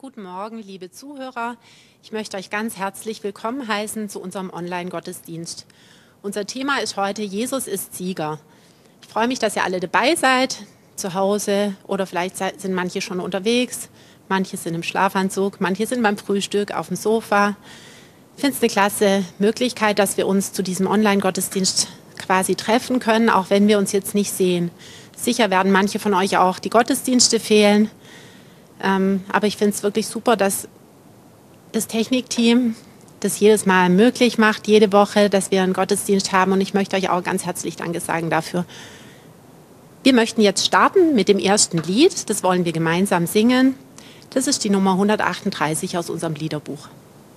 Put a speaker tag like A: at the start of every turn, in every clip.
A: Guten Morgen, liebe Zuhörer. Ich möchte euch ganz herzlich willkommen heißen zu unserem Online-Gottesdienst. Unser Thema ist heute: Jesus ist Sieger. Ich freue mich, dass ihr alle dabei seid, zu Hause, oder vielleicht sind manche schon unterwegs, manche sind im Schlafanzug, manche sind beim Frühstück auf dem Sofa. Ich finde es eine klasse Möglichkeit, dass wir uns zu diesem Online-Gottesdienst quasi treffen können, auch wenn wir uns jetzt nicht sehen. Sicher werden manche von euch auch die Gottesdienste fehlen. Aber ich finde es wirklich super, dass das Technikteam das jedes Mal möglich macht, jede Woche, dass wir einen Gottesdienst haben. Und ich möchte euch auch ganz herzlich Danke sagen dafür. Wir möchten jetzt starten mit dem ersten Lied. Das wollen wir gemeinsam singen. Das ist die Nummer 138 aus unserem Liederbuch.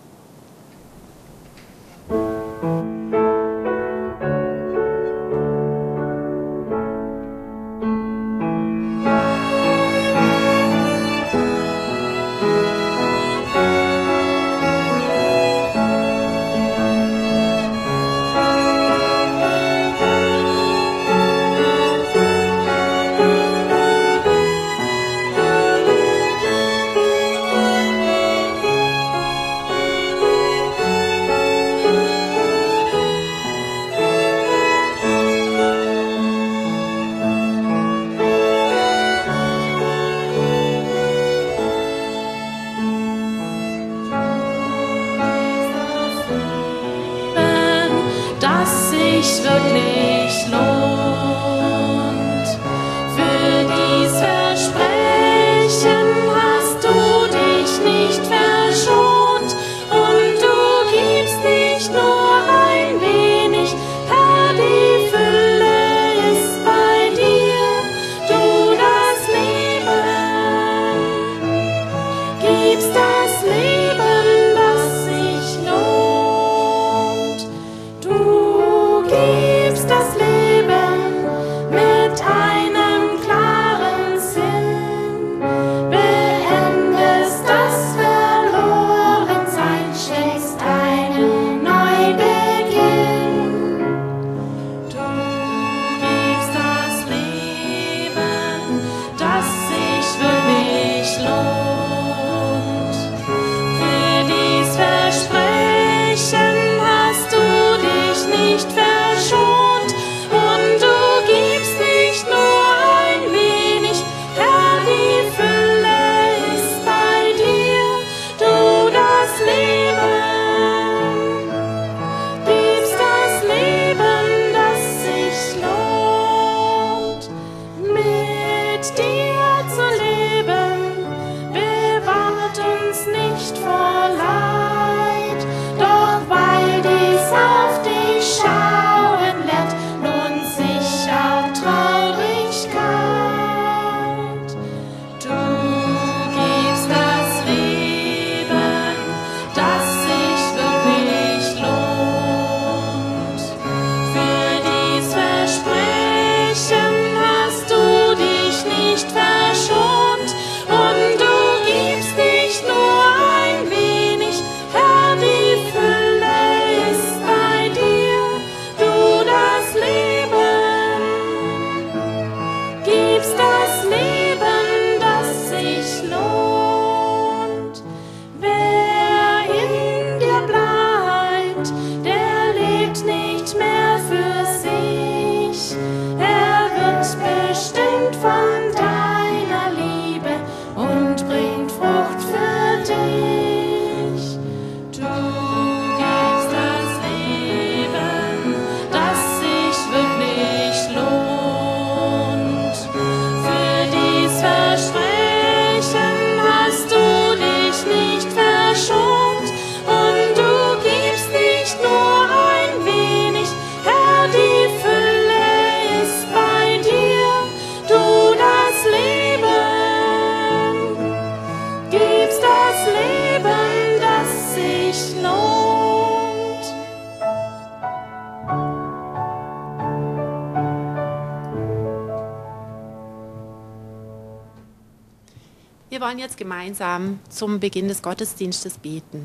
A: Wir wollen jetzt gemeinsam zum Beginn des Gottesdienstes beten.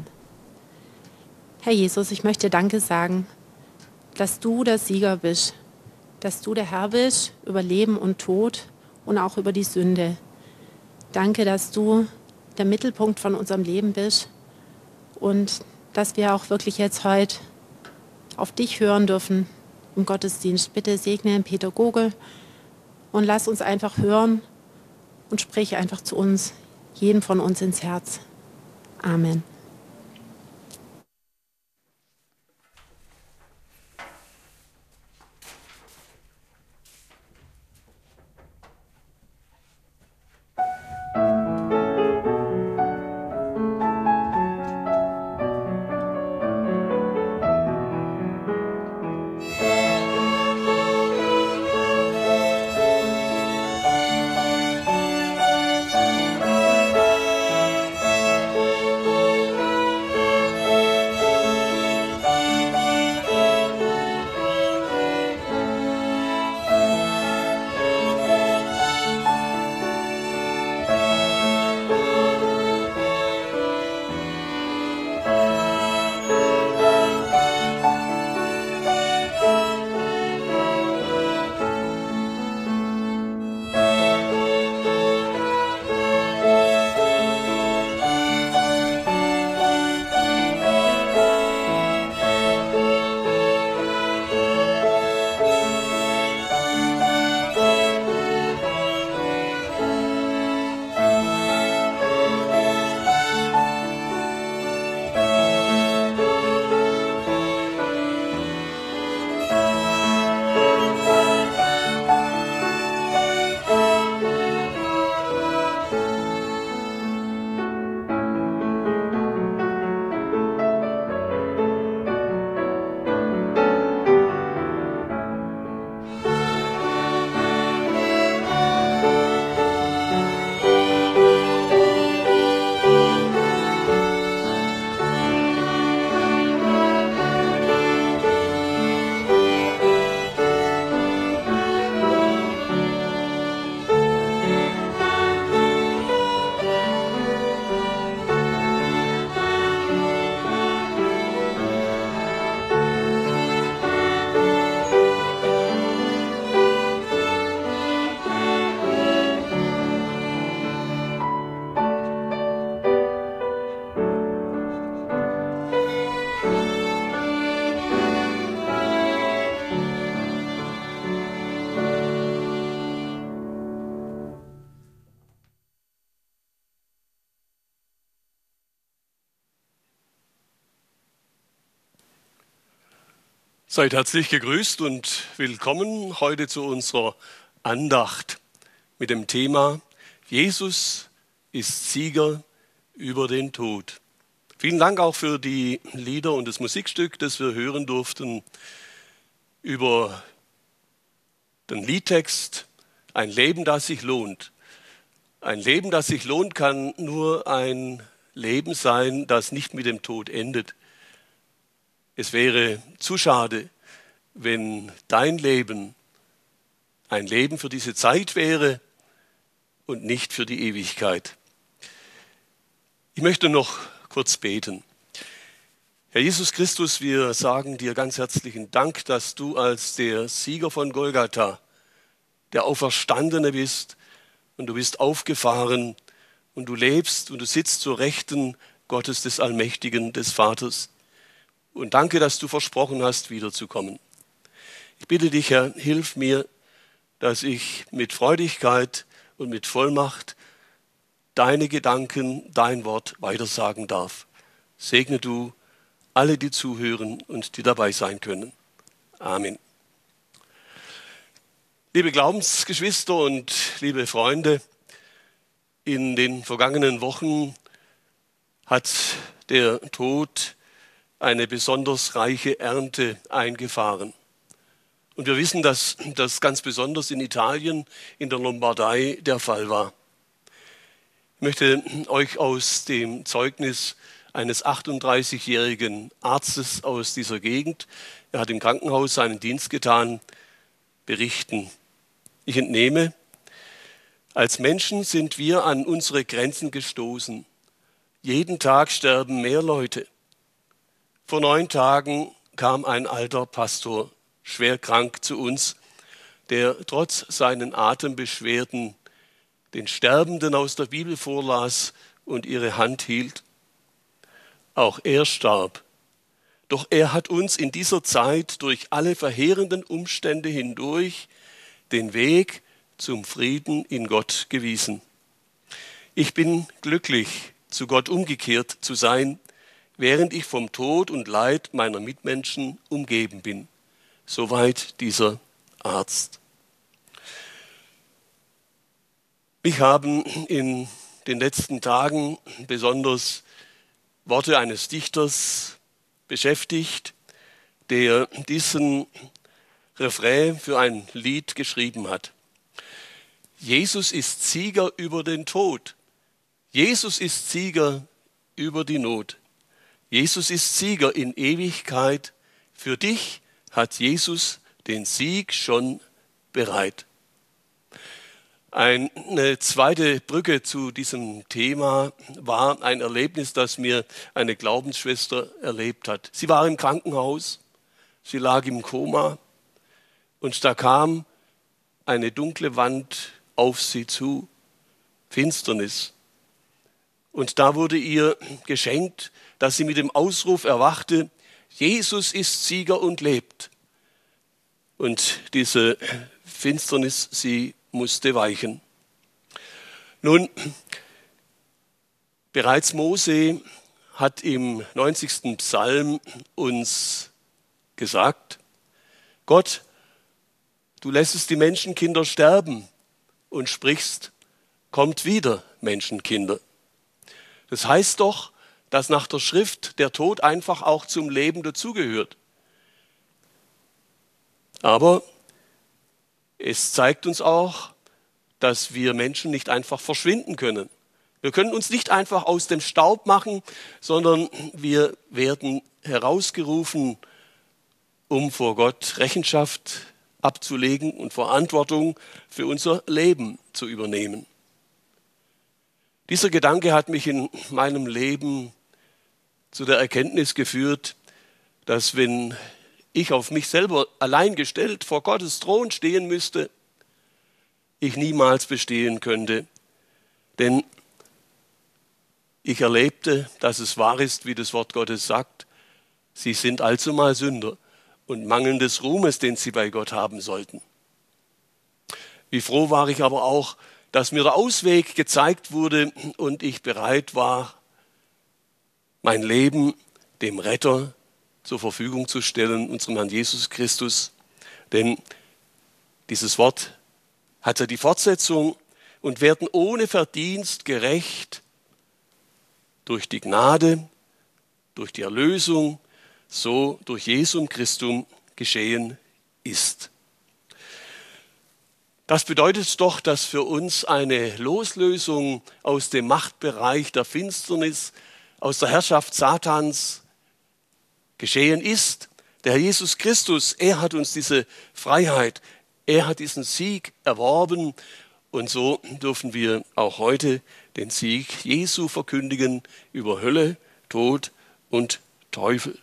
A: Herr Jesus, ich möchte Danke sagen, dass du der Sieger bist, dass du der Herr bist über Leben und Tod und auch über die Sünde. Danke, dass du der Mittelpunkt von unserem Leben bist und dass wir auch wirklich jetzt heute auf dich hören dürfen im Gottesdienst. Bitte segne den Peter Gogel und lass uns einfach hören und sprich einfach zu uns, jedem von uns ins Herz. Amen.
B: Seid herzlich gegrüßt und willkommen heute zu unserer Andacht mit dem Thema Jesus ist Sieger über den Tod. Vielen Dank auch für die Lieder und das Musikstück, das wir hören durften über den Liedtext Ein Leben, das sich lohnt. Ein Leben, das sich lohnt, kann nur ein Leben sein, das nicht mit dem Tod endet. Es wäre zu schade, wenn dein Leben ein Leben für diese Zeit wäre und nicht für die Ewigkeit. Ich möchte noch kurz beten. Herr Jesus Christus, wir sagen dir ganz herzlichen Dank, dass du als der Sieger von Golgatha, der Auferstandene bist und du bist aufgefahren und du lebst und du sitzt zur Rechten Gottes des Allmächtigen, des Vaters. Und danke, dass du versprochen hast, wiederzukommen. Ich bitte dich, Herr, hilf mir, dass ich mit Freudigkeit und mit Vollmacht deine Gedanken, dein Wort weitersagen darf. Segne du alle, die zuhören und die dabei sein können. Amen. Liebe Glaubensgeschwister und liebe Freunde, in den vergangenen Wochen hat der Tod eine besonders reiche Ernte eingefahren. Und wir wissen, dass das ganz besonders in Italien, in der Lombardei der Fall war. Ich möchte euch aus dem Zeugnis eines 38-jährigen Arztes aus dieser Gegend, er hat im Krankenhaus seinen Dienst getan, berichten. Ich entnehme, als Menschen sind wir an unsere Grenzen gestoßen. Jeden Tag sterben mehr Leute. Vor 9 Tagen kam ein alter Pastor, schwer krank, zu uns, der trotz seinen Atembeschwerden den Sterbenden aus der Bibel vorlas und ihre Hand hielt. Auch er starb. Doch er hat uns in dieser Zeit durch alle verheerenden Umstände hindurch den Weg zum Frieden in Gott gewiesen. Ich bin glücklich, zu Gott umgekehrt zu sein, während ich vom Tod und Leid meiner Mitmenschen umgeben bin. Soweit dieser Arzt. Mich haben in den letzten Tagen besonders Worte eines Dichters beschäftigt, der diesen Refrain für ein Lied geschrieben hat. Jesus ist Sieger über den Tod. Jesus ist Sieger über die Not. Jesus ist Sieger in Ewigkeit. Für dich hat Jesus den Sieg schon bereit. Eine zweite Brücke zu diesem Thema war ein Erlebnis, das mir eine Glaubensschwester erlebt hat. Sie war im Krankenhaus, sie lag im Koma und da kam eine dunkle Wand auf sie zu, Finsternis. Und da wurde ihr geschenkt, dass sie mit dem Ausruf erwachte, Jesus ist Sieger und lebt. Und diese Finsternis, sie musste weichen. Nun, bereits Mose hat im 90. Psalm uns gesagt, Gott, du lässest die Menschenkinder sterben und sprichst, kommt wieder, Menschenkinder. Das heißt doch, dass nach der Schrift der Tod einfach auch zum Leben dazugehört. Aber es zeigt uns auch, dass wir Menschen nicht einfach verschwinden können. Wir können uns nicht einfach aus dem Staub machen, sondern wir werden herausgerufen, um vor Gott Rechenschaft abzulegen und Verantwortung für unser Leben zu übernehmen. Dieser Gedanke hat mich in meinem Leben zu der Erkenntnis geführt, dass wenn ich auf mich selber allein gestellt vor Gottes Thron stehen müsste, ich niemals bestehen könnte. Denn ich erlebte, dass es wahr ist, wie das Wort Gottes sagt, sie sind allzumal Sünder und mangeln des Ruhmes, den sie bei Gott haben sollten. Wie froh war ich aber auch, dass mir der Ausweg gezeigt wurde und ich bereit war, mein Leben dem Retter zur Verfügung zu stellen, unserem Herrn Jesus Christus. Denn dieses Wort hat ja die Fortsetzung und werden ohne Verdienst gerecht durch die Gnade, durch die Erlösung, so durch Jesum Christum geschehen ist. Das bedeutet doch, dass für uns eine Loslösung aus dem Machtbereich der Finsternis, aus der Herrschaft Satans geschehen ist. Der Herr Jesus Christus, er hat uns diese Freiheit, er hat diesen Sieg erworben und so dürfen wir auch heute den Sieg Jesu verkündigen über Hölle, Tod und Teufel.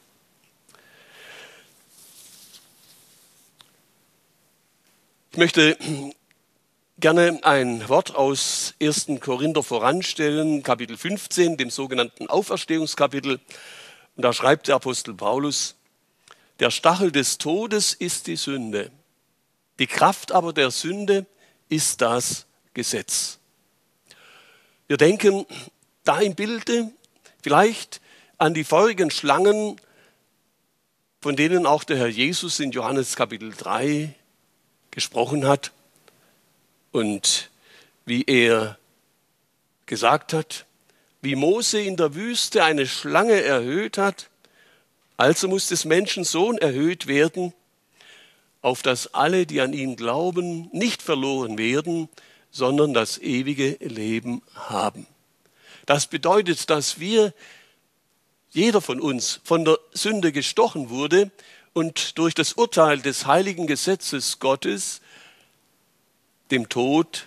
B: Ich möchte gerne ein Wort aus 1. Korinther voranstellen, Kapitel 15, dem sogenannten Auferstehungskapitel. Und da schreibt der Apostel Paulus, der Stachel des Todes ist die Sünde. Die Kraft aber der Sünde ist das Gesetz. Wir denken da im Bilde vielleicht an die feurigen Schlangen, von denen auch der Herr Jesus in Johannes Kapitel 3 gesprochen hat und wie er gesagt hat, wie Mose in der Wüste eine Schlange erhöht hat, also muss des Menschen Sohn erhöht werden, auf dass alle, die an ihn glauben, nicht verloren werden, sondern das ewige Leben haben. Das bedeutet, dass jeder von uns von der Sünde gestochen wurde und durch das Urteil des heiligen Gesetzes Gottes dem Tod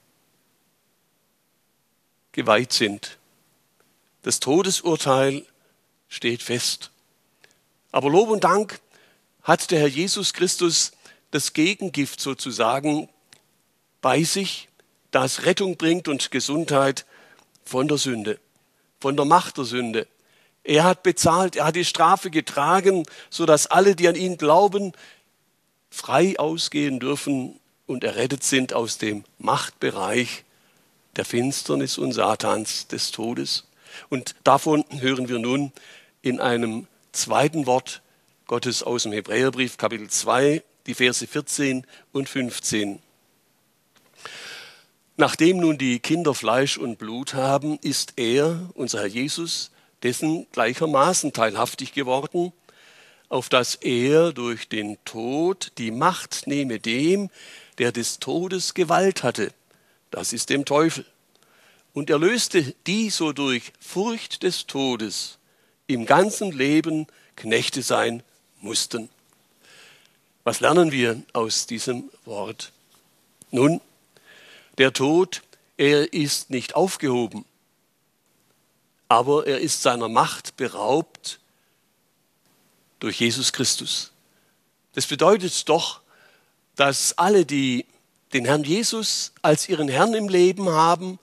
B: geweiht sind. Das Todesurteil steht fest. Aber Lob und Dank hat der Herr Jesus Christus das Gegengift sozusagen bei sich, das Rettung bringt und Gesundheit von der Sünde. von der Macht der Sünde. Er hat bezahlt, er hat die Strafe getragen, sodass alle, die an ihn glauben, frei ausgehen dürfen und errettet sind aus dem Machtbereich der Finsternis und Satans, des Todes. Und davon hören wir nun in einem zweiten Wort Gottes aus dem Hebräerbrief, Kapitel 2, die Verse 14 und 15. Nachdem nun die Kinder Fleisch und Blut haben, ist er, unser Herr Jesus, dessen gleichermaßen teilhaftig geworden, auf dass er durch den Tod die Macht nehme dem, der des Todes Gewalt hatte, das ist dem Teufel. Und er löste die so durch Furcht des Todes im ganzen Leben Knechte sein mussten. Was lernen wir aus diesem Wort? Nun, der Tod, er ist nicht aufgehoben, aber er ist seiner Macht beraubt durch Jesus Christus. Das bedeutet doch, dass alle, die den Herrn Jesus als ihren Herrn im Leben haben,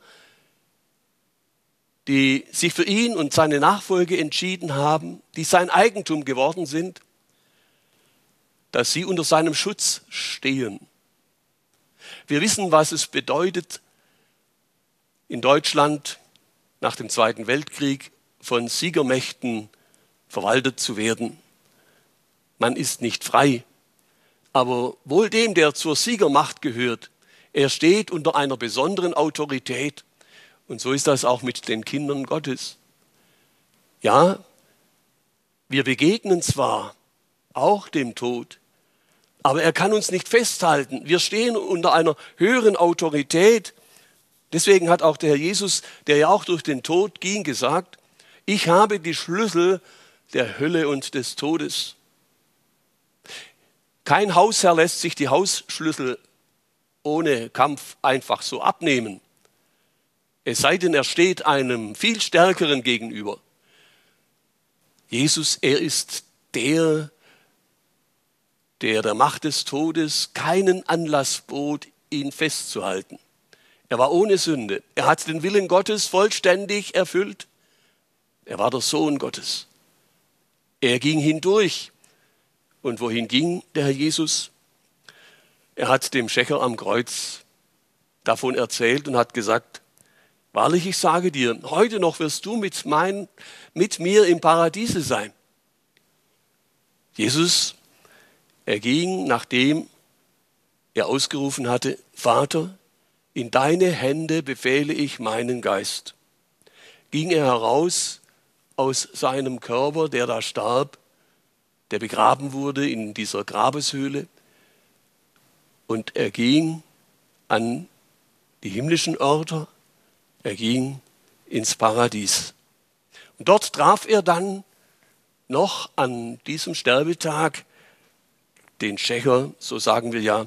B: die sich für ihn und seine Nachfolge entschieden haben, die sein Eigentum geworden sind, dass sie unter seinem Schutz stehen. Wir wissen, was es bedeutet, in Deutschland nach dem Zweiten Weltkrieg von Siegermächten verwaltet zu werden. Man ist nicht frei, aber wohl dem, der zur Siegermacht gehört, er steht unter einer besonderen Autorität. Und so ist das auch mit den Kindern Gottes. Ja, wir begegnen zwar auch dem Tod, aber er kann uns nicht festhalten. Wir stehen unter einer höheren Autorität. Deswegen hat auch der Herr Jesus, der ja auch durch den Tod ging, gesagt, ich habe die Schlüssel der Hölle und des Todes. Kein Hausherr lässt sich die Hausschlüssel ohne Kampf einfach so abnehmen. Es sei denn, er steht einem viel Stärkeren gegenüber. Jesus, er ist der Macht des Todes keinen Anlass bot, ihn festzuhalten. Er war ohne Sünde. Er hat den Willen Gottes vollständig erfüllt. Er war der Sohn Gottes. Er ging hindurch. Und wohin ging der Herr Jesus? Er hat dem Schächer am Kreuz davon erzählt und hat gesagt, wahrlich, ich sage dir, heute noch wirst du mit mir im Paradiese sein. Jesus, er ging, nachdem er ausgerufen hatte, Vater, in deine Hände befehle ich meinen Geist. Ging er heraus aus seinem Körper, der da starb, der begraben wurde in dieser Grabeshöhle, und er ging an die himmlischen Örter, er ging ins Paradies. Und dort traf er dann noch an diesem Sterbetag den Schächer, so sagen wir ja,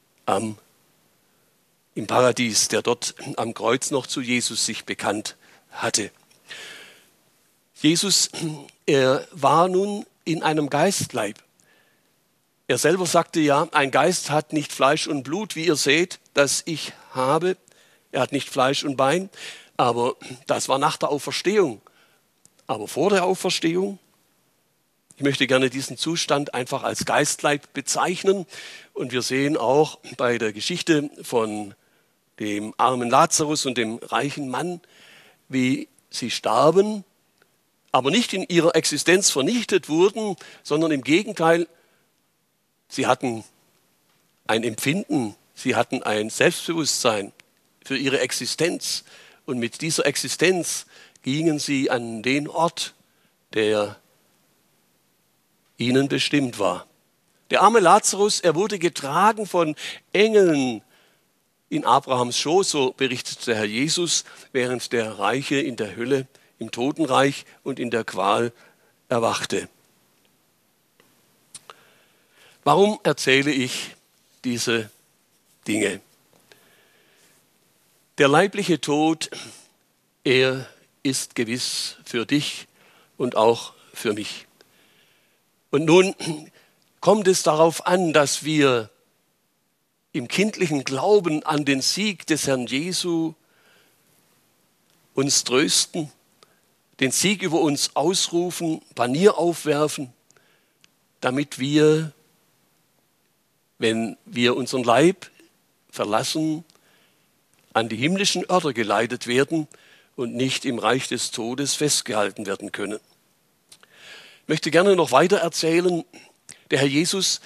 B: im Paradies, der dort am Kreuz noch zu Jesus sich bekannt hatte. Jesus, er war nun in einem Geistleib. Er selber sagte ja, ein Geist hat nicht Fleisch und Blut, wie ihr seht, das ich habe. Er hat nicht Fleisch und Bein, aber das war nach der Auferstehung. Aber vor der Auferstehung, ich möchte gerne diesen Zustand einfach als Geistleib bezeichnen. Und wir sehen auch bei der Geschichte von dem armen Lazarus und dem reichen Mann, wie sie starben, aber nicht in ihrer Existenz vernichtet wurden, sondern im Gegenteil, sie hatten ein Empfinden, sie hatten ein Selbstbewusstsein für ihre Existenz. Und mit dieser Existenz gingen sie an den Ort, der ihnen bestimmt war. Der arme Lazarus, er wurde getragen von Engeln in Abrahams Schoß, so berichtet der Herr Jesus, während der Reiche in der Hölle, im Totenreich und in der Qual erwachte. Warum erzähle ich diese Dinge? Der leibliche Tod, er ist gewiss für dich und auch für mich. Und nun kommt es darauf an, dass wir im kindlichen Glauben an den Sieg des Herrn Jesu uns trösten den Sieg über uns ausrufen, Panier aufwerfen, damit wir, wenn wir unseren Leib verlassen, an die himmlischen Örter geleitet werden und nicht im Reich des Todes festgehalten werden können. Ich möchte gerne noch weiter erzählen. Der Herr Jesus,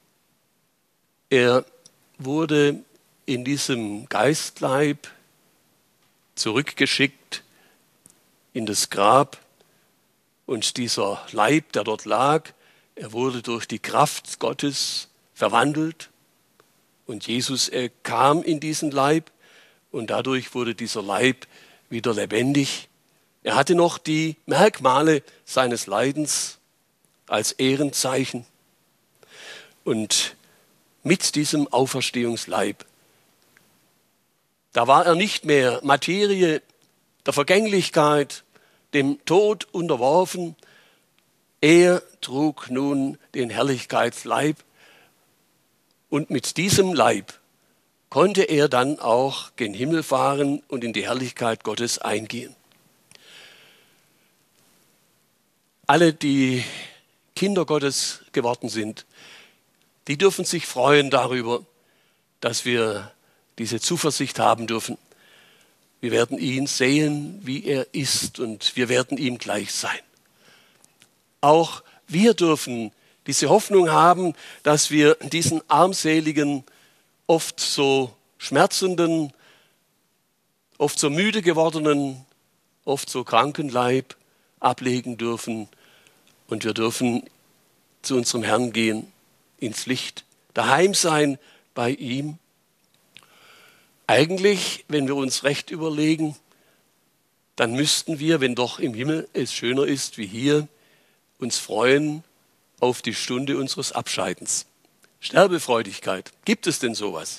B: er wurde in diesem Geistleib zurückgeschickt in das Grab, und dieser Leib, der dort lag, er wurde durch die Kraft Gottes verwandelt, und Jesus, er kam in diesen Leib, und dadurch wurde dieser Leib wieder lebendig. Er hatte noch die Merkmale seines Leidens als Ehrenzeichen. Und mit diesem Auferstehungsleib, da war er nicht mehr Materie der Vergänglichkeit, dem Tod unterworfen. Er trug nun den Herrlichkeitsleib, und mit diesem Leib konnte er dann auch gen Himmel fahren und in die Herrlichkeit Gottes eingehen. Alle, die Kinder Gottes geworden sind, die dürfen sich freuen darüber, dass wir diese Zuversicht haben dürfen. Wir werden ihn sehen, wie er ist, und wir werden ihm gleich sein. Auch wir dürfen diese Hoffnung haben, dass wir diesen armseligen, oft so schmerzenden, oft so müde gewordenen, oft so kranken Leib ablegen dürfen, und wir dürfen zu unserem Herrn gehen, ins Licht, daheim sein bei ihm. Eigentlich, wenn wir uns recht überlegen, dann müssten wir, wenn doch im Himmel es schöner ist wie hier, uns freuen auf die Stunde unseres Abscheidens. Sterbefreudigkeit, gibt es denn sowas?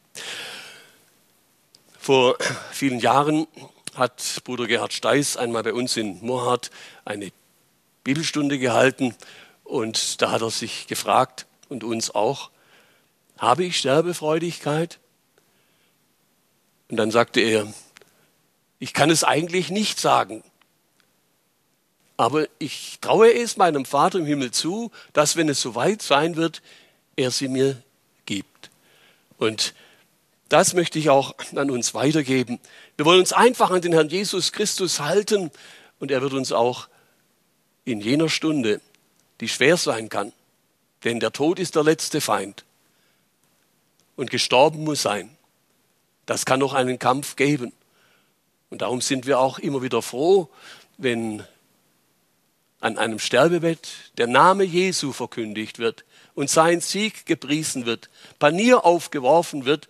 B: Vor vielen Jahren hat Bruder Gerhard Steiß einmal bei uns in Murrhardt eine Bibelstunde gehalten, und da hat er sich gefragt, und uns auch, habe ich Sterbefreudigkeit? Und dann sagte er, ich kann es eigentlich nicht sagen, aber ich traue es meinem Vater im Himmel zu, dass, wenn es soweit sein wird, er sie mir gibt. Und das möchte ich auch an uns weitergeben. Wir wollen uns einfach an den Herrn Jesus Christus halten, und er wird uns auch in jener Stunde, die schwer sein kann, denn der Tod ist der letzte Feind und gestorben muss sein. Das kann noch einen Kampf geben. Und darum sind wir auch immer wieder froh, wenn an einem Sterbebett der Name Jesu verkündigt wird und sein Sieg gepriesen wird, Panier aufgeworfen wird.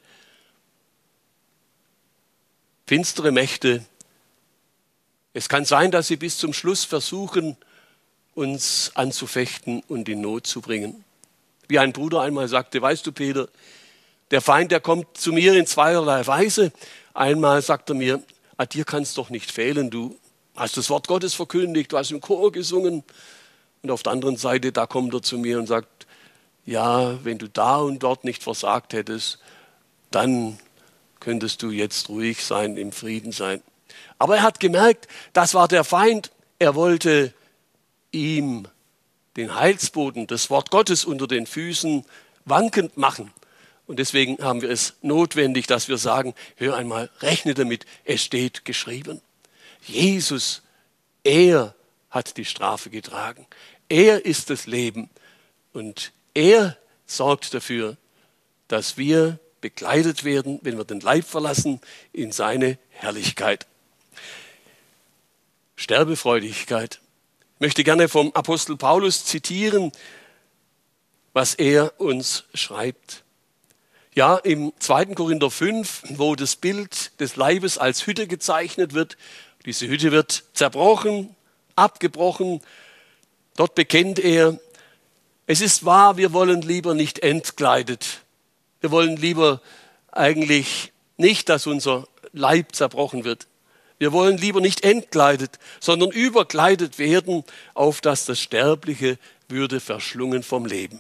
B: Finstere Mächte, es kann sein, dass sie bis zum Schluss versuchen, uns anzufechten und in Not zu bringen. Wie ein Bruder einmal sagte, weißt du, Peter, der Feind, der kommt zu mir in zweierlei Weise. Einmal sagt er mir, dir kann es doch nicht fehlen, du hast das Wort Gottes verkündigt, du hast im Chor gesungen. Und auf der anderen Seite, da kommt er zu mir und sagt, ja, wenn du da und dort nicht versagt hättest, dann könntest du jetzt ruhig sein, im Frieden sein. Aber er hat gemerkt, das war der Feind. Er wollte ihm den Heilsboden, das Wort Gottes unter den Füßen wankend machen. Und deswegen haben wir es notwendig, dass wir sagen, hör einmal, rechne damit, es steht geschrieben. Jesus, er hat die Strafe getragen. Er ist das Leben. Und er sorgt dafür, dass wir bekleidet werden, wenn wir den Leib verlassen, in seine Herrlichkeit. Sterbefreudigkeit. Ich möchte gerne vom Apostel Paulus zitieren, was er uns schreibt. Ja, im 2. Korinther 5, wo das Bild des Leibes als Hütte gezeichnet wird, diese Hütte wird zerbrochen, abgebrochen. Dort bekennt er, es ist wahr, wir wollen lieber nicht entkleidet. Wir wollen lieber eigentlich nicht, dass unser Leib zerbrochen wird. Wir wollen lieber nicht entkleidet, sondern überkleidet werden, auf dass das Sterbliche würde verschlungen vom Leben.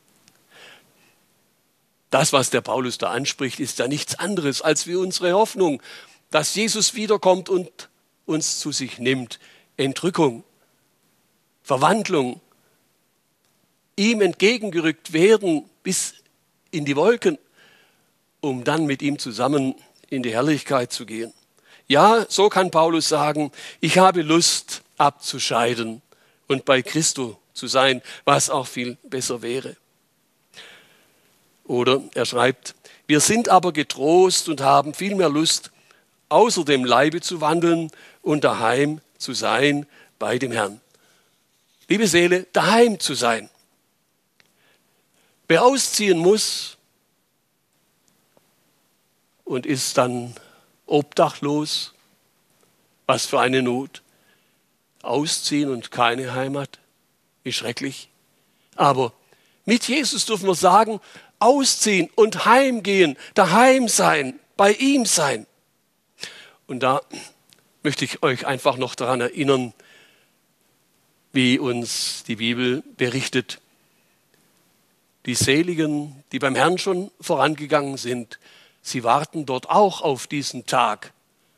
B: Das, was der Paulus da anspricht, ist ja nichts anderes als wie unsere Hoffnung, dass Jesus wiederkommt und uns zu sich nimmt Entrückung, Verwandlung, ihm entgegengerückt werden bis in die Wolken, um dann mit ihm zusammen in die Herrlichkeit zu gehen. Ja, so kann Paulus sagen, ich habe Lust abzuscheiden und bei Christo zu sein, was auch viel besser wäre. Oder er schreibt, wir sind aber getrost und haben viel mehr Lust, außer dem Leibe zu wandeln und daheim zu sein bei dem Herrn. Liebe Seele, daheim zu sein. Wer ausziehen muss und ist dann obdachlos, was für eine Not. Ausziehen und keine Heimat, wie schrecklich. Aber mit Jesus dürfen wir sagen, ausziehen und heimgehen, daheim sein, bei ihm sein. Und da möchte ich euch einfach noch daran erinnern, wie uns die Bibel berichtet. Die Seligen, die beim Herrn schon vorangegangen sind, sie warten dort auch auf diesen Tag,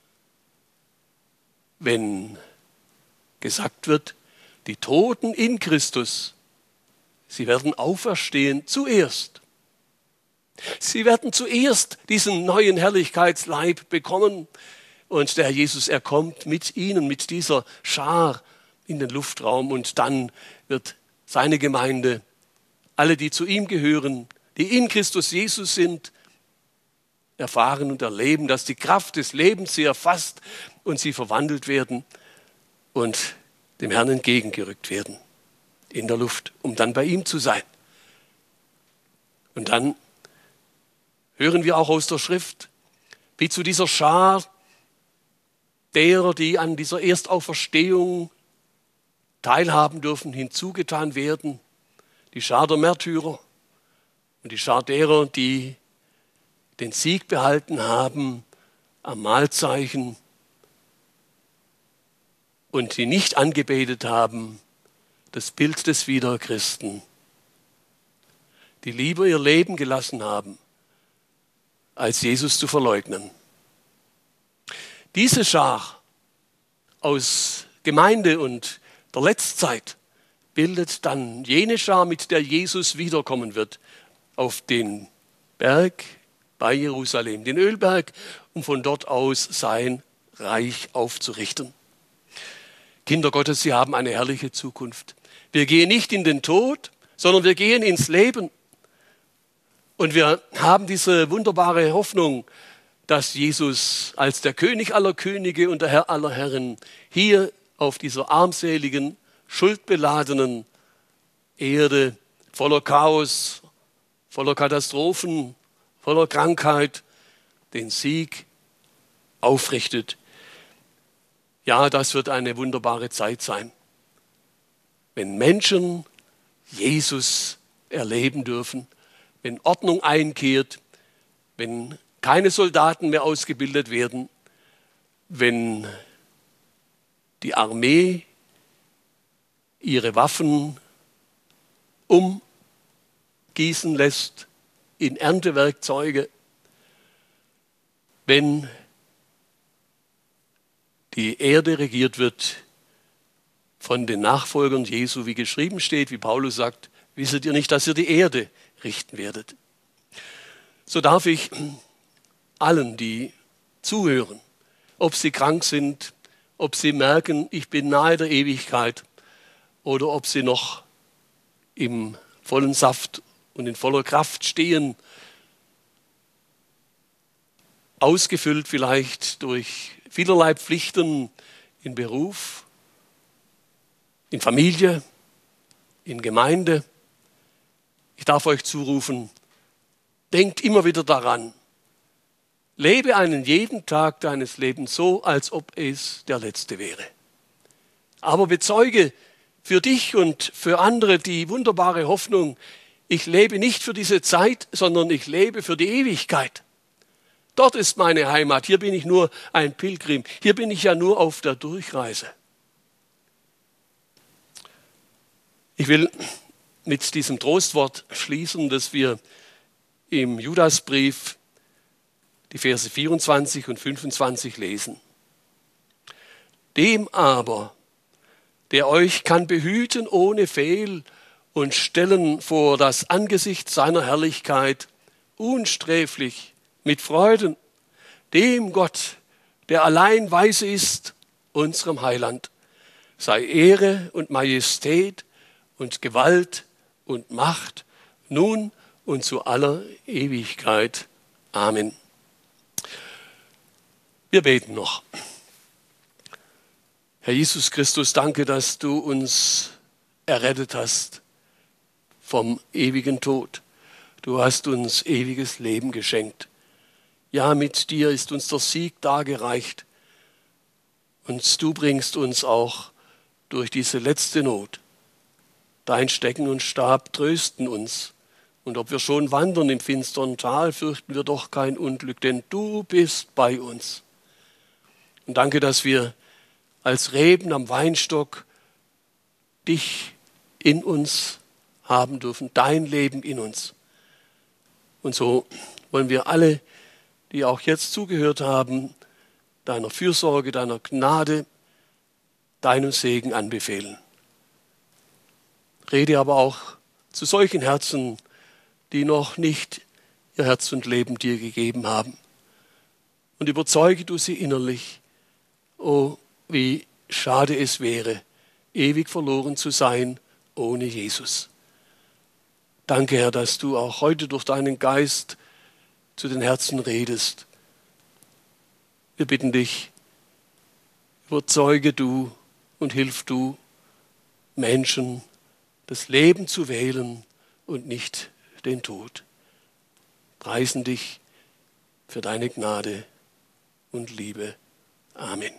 B: wenn gesagt wird, die Toten in Christus, sie werden auferstehen zuerst. Sie werden zuerst diesen neuen Herrlichkeitsleib bekommen. Und der Herr Jesus, er kommt mit ihnen, mit dieser Schar in den Luftraum. Und dann wird seine Gemeinde, alle, die zu ihm gehören, die in Christus Jesus sind, erfahren und erleben, dass die Kraft des Lebens sie erfasst und sie verwandelt werden und dem Herrn entgegengerückt werden in der Luft, um dann bei ihm zu sein. Und dann hören wir auch aus der Schrift, wie zu dieser Schar derer, die an dieser Erstauferstehung teilhaben dürfen, hinzugetan werden, die Schar der Märtyrer und die Schar derer, die den Sieg behalten haben am Mahlzeichen und die nicht angebetet haben, das Bild des Wiederchristen, die lieber ihr Leben gelassen haben, als Jesus zu verleugnen. Diese Schar aus Gemeinde und der Letztzeit bildet dann jene Schar, mit der Jesus wiederkommen wird, auf den Berg bei Jerusalem, den Ölberg, um von dort aus sein Reich aufzurichten. Kinder Gottes, Sie haben eine herrliche Zukunft. Wir gehen nicht in den Tod, sondern wir gehen ins Leben. Und wir haben diese wunderbare Hoffnung, dass Jesus als der König aller Könige und der Herr aller Herren hier auf dieser armseligen, schuldbeladenen Erde voller Chaos, voller Katastrophen, voller Krankheit den Sieg aufrichtet. Ja, das wird eine wunderbare Zeit sein, wenn Menschen Jesus erleben dürfen, wenn Ordnung einkehrt, wenn keine Soldaten mehr ausgebildet werden, wenn die Armee ihre Waffen umgießen lässt in Erntewerkzeuge, wenn die Erde regiert wird von den Nachfolgern Jesu, wie geschrieben steht, wie Paulus sagt, wisset ihr nicht, dass ihr die Erde richten werdet. So darf ich allen, die zuhören, ob sie krank sind, ob sie merken, ich bin nahe der Ewigkeit, oder ob sie noch im vollen Saft und in voller Kraft stehen, ausgefüllt vielleicht durch vielerlei Pflichten in Beruf, in Familie, in Gemeinde. Ich darf euch zurufen, denkt immer wieder daran, lebe einen jeden Tag deines Lebens so, als ob es der letzte wäre. Aber bezeuge für dich und für andere die wunderbare Hoffnung, ich lebe nicht für diese Zeit, sondern ich lebe für die Ewigkeit. Dort ist meine Heimat, hier bin ich nur ein Pilgrim, hier bin ich ja nur auf der Durchreise. Ich will mit diesem Trostwort schließen, das wir im Judasbrief, die Verse 24 und 25 lesen. Dem aber, der euch kann behüten ohne Fehl und stellen vor das Angesicht seiner Herrlichkeit, unsträflich, mit Freuden, dem Gott, der allein weise ist, unserem Heiland, sei Ehre und Majestät und Gewalt und Macht, nun und zu aller Ewigkeit. Amen. Wir beten noch. Herr Jesus Christus, danke, dass du uns errettet hast vom ewigen Tod. Du hast uns ewiges Leben geschenkt. Ja, mit dir ist uns der Sieg dargereicht. Und du bringst uns auch durch diese letzte Not. Dein Stecken und Stab trösten uns. Und ob wir schon wandern im finstern Tal, fürchten wir doch kein Unglück, denn du bist bei uns. Und danke, dass wir als Reben am Weinstock dich in uns haben dürfen, dein Leben in uns. Und so wollen wir alle, die auch jetzt zugehört haben, deiner Fürsorge, deiner Gnade, deinen Segen anbefehlen. Rede aber auch zu solchen Herzen, die noch nicht ihr Herz und Leben dir gegeben haben. Und überzeuge du sie innerlich, oh, wie schade es wäre, ewig verloren zu sein ohne Jesus. Danke, Herr, dass du auch heute durch deinen Geist zu den Herzen redest. Wir bitten dich, überzeuge du und hilf du Menschen, das Leben zu wählen und nicht den Tod. Preisen dich für deine Gnade und Liebe. Amen.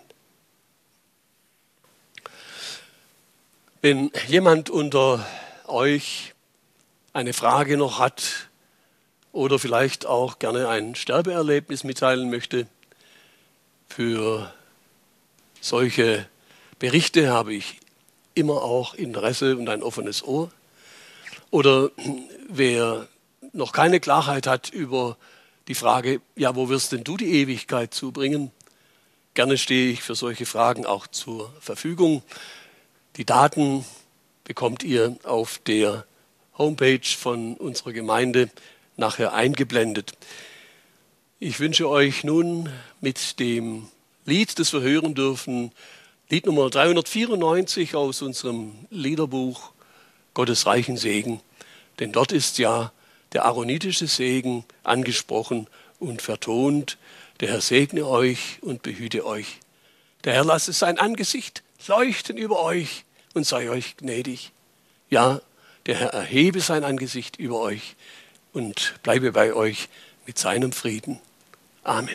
B: Wenn jemand unter euch eine Frage noch hat oder vielleicht auch gerne ein Sterbeerlebnis mitteilen möchte, für solche Berichte habe ich immer auch Interesse und ein offenes Ohr. Oder wer noch keine Klarheit hat über die Frage, ja, wo wirst denn du die Ewigkeit zubringen? Gerne stehe ich für solche Fragen auch zur Verfügung. Die Daten bekommt ihr auf der Homepage von unserer Gemeinde nachher eingeblendet. Ich wünsche euch nun mit dem Lied, das wir hören dürfen, Lied Nummer 394 aus unserem Liederbuch, Gottes reichen Segen. Denn dort ist ja der aaronitische Segen angesprochen und vertont. Der Herr segne euch und behüte euch. Der Herr lasse sein Angesicht leuchten über euch und sei euch gnädig. Ja, der Herr erhebe sein Angesicht über euch und bleibe bei euch mit seinem Frieden. Amen.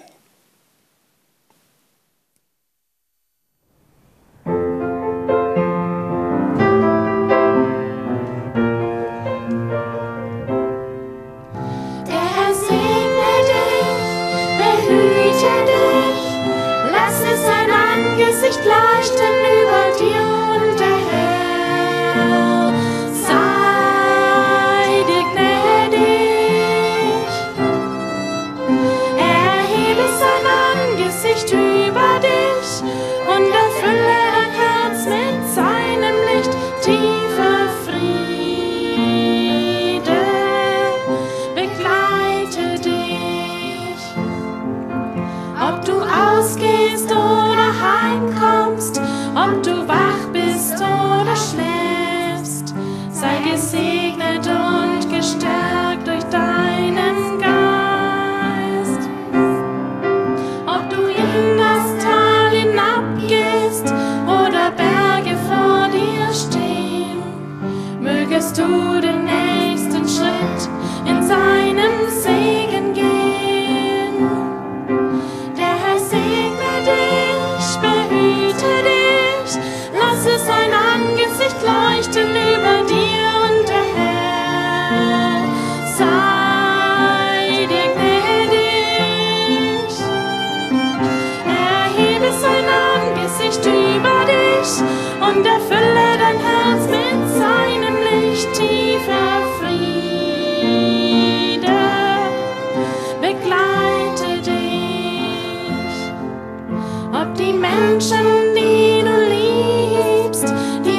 C: Angesicht leuchten über dir und der Herr sei dir gnädig. Erhebe sein Angesicht über dich und erfülle dein Herz mit seinem Licht. Tiefer Friede begleite dich. Ob du ausgehst oder heimkommst, ob du wach bist oder schläfst, sei gesegnet und gestärkt durch deinen Geist. Ob du in das Tal hinabgehst oder Berge vor dir stehen, mögest du den nächsten Schritt in seinem Segen gehen. Der Herr segne dich, behüte dich, lasse sein Angesicht leuchten über dir und der Herr sei dir gnädig. Erhebe sein Angesicht über dich und erfülle dein Herz mit seinem Licht. Tiefer Friede begleite dich. Ob die Menschen, die du liebst, die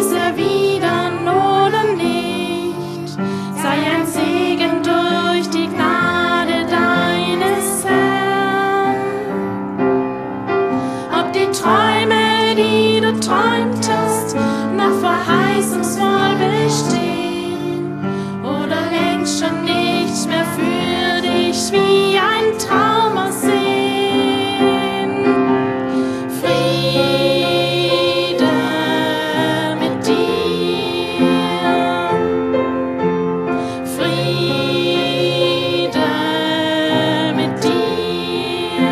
C: die du träumtest, noch verheißungsvoll bestehen? Oder hängt schon nichts mehr für dich wie ein Traum aussehen? Friede mit dir, Friede mit dir,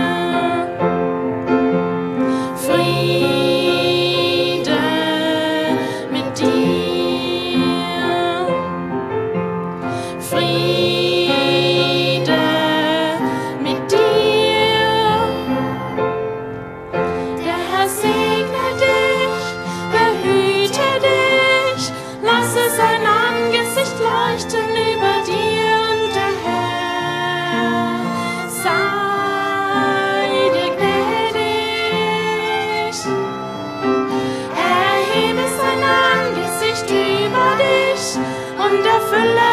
C: Friede mit dir, Friede mit dir. Der Herr segne dich, behüte dich, lasse sein Angesicht leuchten über dir und der Herr sei dir gnädig. Erhebe sein Angesicht über dich und erfülle